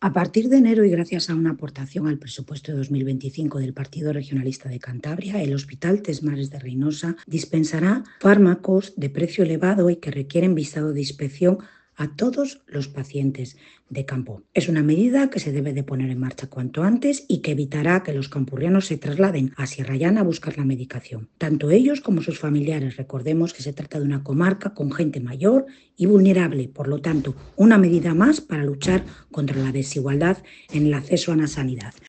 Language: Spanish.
A partir de enero y gracias a una aportación al presupuesto de 2025 del Partido Regionalista de Cantabria, el Hospital Tesmares de Reynosa dispensará fármacos de precio elevado y que requieren visado de inspección a todos los pacientes de campo. Es una medida que se debe de poner en marcha cuanto antes y que evitará que los campurrianos se trasladen a Sierra Llana a buscar la medicación. Tanto ellos como sus familiares. Recordemos que se trata de una comarca con gente mayor y vulnerable, por lo tanto, una medida más para luchar contra la desigualdad en el acceso a la sanidad.